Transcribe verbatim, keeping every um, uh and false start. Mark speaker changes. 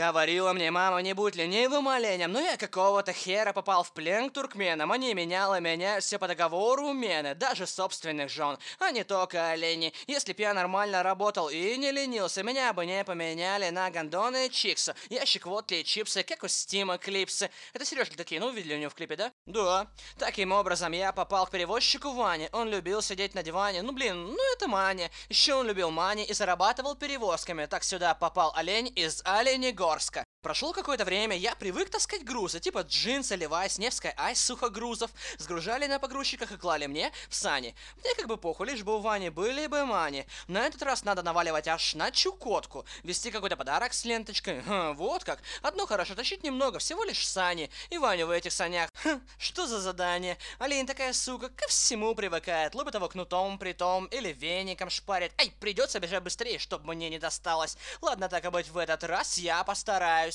Speaker 1: Говорила мне мама, не будь ленивым оленем, но я какого-то хера попал в плен к туркменам. Они меняла меня все по договору мены, даже собственных жен, а не только олени. Если б я нормально работал и не ленился, меня бы не поменяли на гондоны и чикса. Ящик водки и чипсы, как у Стима клипсы. Это сережки такие, ну видели у него в клипе, да? Да. Таким образом я попал к перевозчику Ване. Он любил сидеть на диване, ну блин, ну это Маня. Еще он любил Мани и зарабатывал перевозками. Так сюда попал олень из Оленегорска. Прошло какое-то время, я привык таскать грузы, типа джинсы, Левайс, Невская Айс сухогрузов. Сгружали на погрузчиках и клали мне в сани. Мне как бы похуй, лишь бы у Вани были бы Мани. На этот раз надо наваливать аж на Чукотку. Вести какой-то подарок с ленточкой. Хм, вот как. Одно хорошо, тащить немного, всего лишь сани. И Ваню в этих санях. Хм, что за задание? Олень такая сука, ко всему привыкает. Лупит его кнутом, притом, или веником шпарит. Ай, придется бежать быстрее, чтобы мне не досталось. Ладно, так и быть, в этот раз я постараюсь.